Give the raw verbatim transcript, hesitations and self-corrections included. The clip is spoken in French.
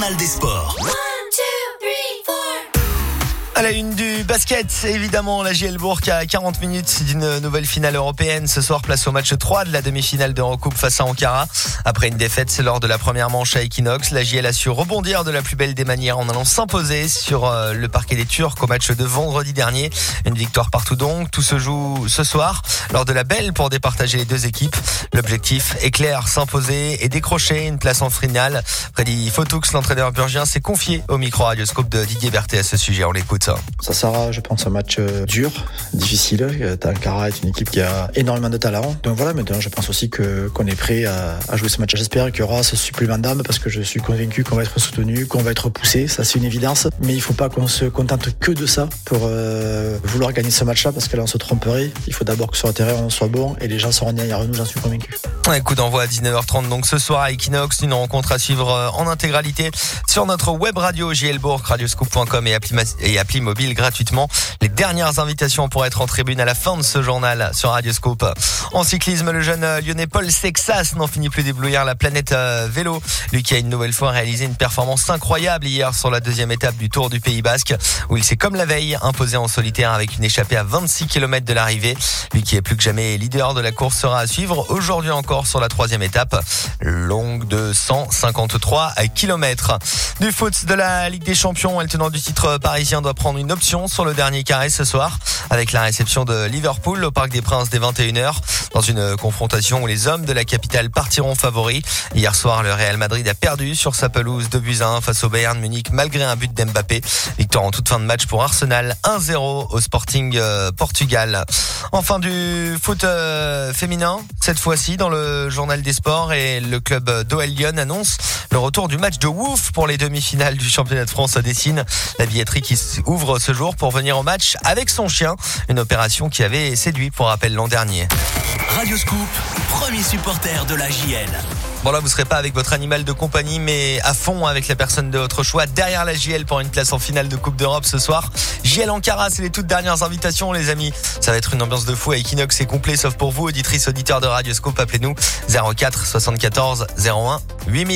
journal des sports. À la une du basket, évidemment, la J L Bourg à quarante minutes d'une nouvelle finale européenne. Ce soir, place au match trois de la demi-finale d'Eurocoupe face à Ankara. Après une défaite lors de la première manche à Equinox, la J L a su rebondir de la plus belle des manières en allant s'imposer sur le parquet des Turcs au match de vendredi dernier. Une victoire partout donc. Tout se joue ce soir lors de la belle pour départager les deux équipes. L'objectif est clair, s'imposer et décrocher une place en finale. Freddy Fotoux, l'entraîneur burgien, s'est confié au micro-radioscope de Didier Berthet à ce sujet. On l'écoute. Ça sera, je pense, un match dur, difficile. Ankara est une équipe qui a énormément de talent. Donc voilà, maintenant je pense aussi que qu'on est prêt à, à jouer ce match. J'espère qu'il y aura ce supplément d'âme parce que je suis convaincu qu'on va être soutenu, qu'on va être poussé. Ça, c'est une évidence. Mais il ne faut pas qu'on se contente que de ça pour euh, vouloir gagner ce match-là parce que là, on se tromperait. Il faut d'abord que sur le terrain, on soit bon et les gens seront derrière nous, j'en suis convaincu. Un coup d'envoi à dix-neuf heures trente donc ce soir à Equinox, une rencontre à suivre en intégralité sur notre web radio J L Bourg, radioscoop point com et appli, et appli mobile gratuitement. Les dernières invitations pour être en tribune à la fin de ce journal sur Radioscoop. En cyclisme, le jeune lyonnais Paul Sexas n'en finit plus d'éblouir la planète vélo. Lui qui a une nouvelle fois réalisé une performance incroyable hier sur la deuxième étape du Tour du Pays Basque où il s'est comme la veille imposé en solitaire avec une échappée à vingt-six kilomètres de l'arrivée. Lui qui est plus que jamais leader de la course sera à suivre aujourd'hui encore sur la troisième étape, longue de cent cinquante-trois kilomètres. Du foot de la Ligue des Champions, le tenant du titre parisien doit prendre une option sur le dernier carré ce soir avec la réception de Liverpool au Parc des Princes dès vingt et une heures dans une confrontation où les hommes de la capitale partiront favoris. Hier soir, le Real Madrid a perdu sur sa pelouse deux buts à un face au Bayern Munich malgré un but d'Mbappé. Victoire en toute fin de match pour Arsenal, un zéro au Sporting euh, Portugal. Enfin du foot euh, féminin, cette fois-ci dans le journal des sports et le club d'O L Lyon annonce le retour du match de Wouf pour les demi-finales du championnat de France à Dessines. La billetterie qui ouvre ce jour pour venir au match avec son chien. Une opération qui avait séduit pour rappel l'an dernier. Radioscoop, premier supporter de la J L. Bon là, vous serez pas avec votre animal de compagnie, mais à fond avec la personne de votre choix derrière la J L pour une place en finale de Coupe d'Europe ce soir. J L Ankara, c'est les toutes dernières invitations, les amis. Ça va être une ambiance de fou à Equinox, c'est complet, sauf pour vous, auditrices, auditeurs de Radioscoop. Appelez-nous zéro quatre soixante-quatorze zéro un huit mille.